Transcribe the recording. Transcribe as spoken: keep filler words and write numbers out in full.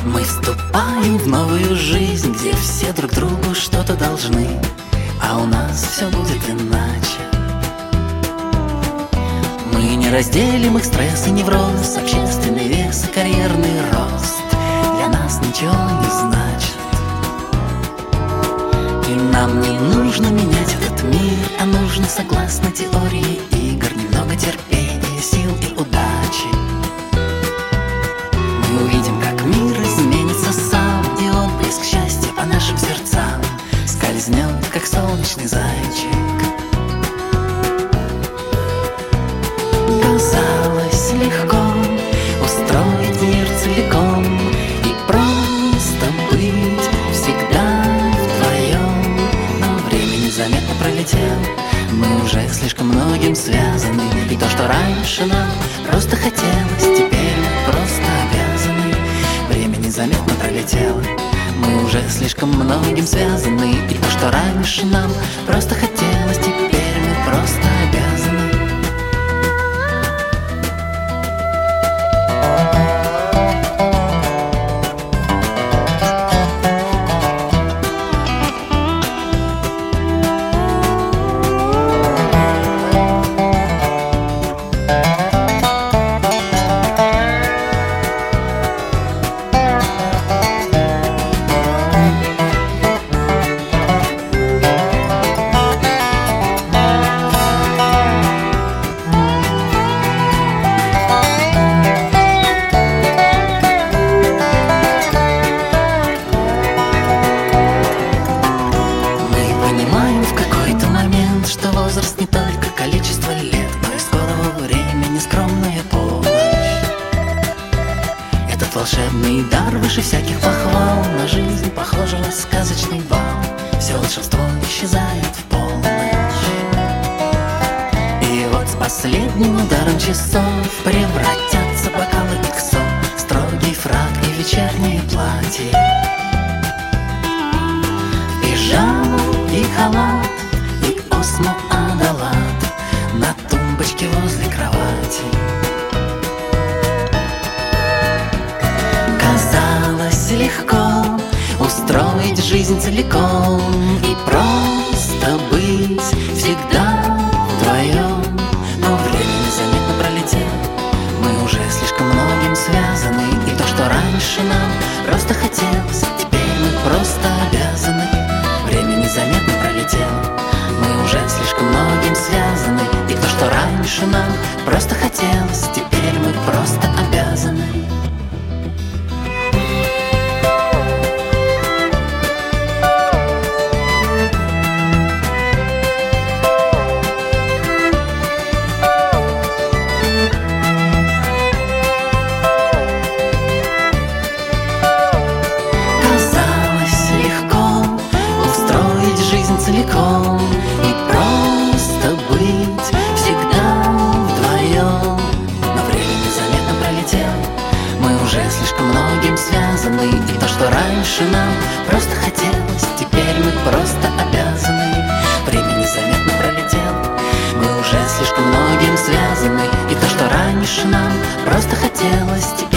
Мы вступаем в новую жизнь, где все друг другу что-то должны, а у нас все будет иначе. Мы не разделим их стресс и невроз, общественный вес и карьерный рост для нас ничего не значит. И нам не нужно менять этот мир, а нужно, согласно теории игр, немного терпения, сил и удачи. Мы увидим, как мир изменится сам, и отблеск счастья по нашим сердцам скользнет, как солнечный зайчик. Казалось легко устроить мир целиком и просто быть всегда вдвоем. Но время незаметно пролетело, мы уже слишком многим связаны, и то, что раньше нам просто хотелось, теперь мы просто обязаны. Время незаметно пролетело, мы уже слишком многим связаны, и то, что раньше нам просто хотелось, теперь мы просто обязаны. Что возраст не только количество лет, но и скорого времени скромная помощь. Этот волшебный дар выше всяких похвал, на жизнь похожа на сказочный бал. Все волшебство исчезает в полночь, и вот с последним ударом часов превратятся бокалы иксов, строгий фрак и вечернее платье, пижама и халат, Осмо Адалат на тумбочке возле кровати. Казалось легко устроить жизнь целиком и просто быть всегда вдвоем. Но время незаметно пролетело, мы уже слишком многим связаны, и то, что раньше нам просто хотелось, теперь мы просто обязаны. Время незаметно пролетело, мы уже слишком многим связаны, и то, что раньше нам просто хотелось, теперь мы просто обязаны. Казалось легко устроить жизнь целиком и просто быть всегда вдвоем. Но время незаметно пролетело, мы уже слишком многим связаны, и то, что раньше нам просто хотелось, теперь мы просто обязаны. Время незаметно пролетело, мы уже слишком многим связаны, и то, что раньше нам просто хотелось, теперь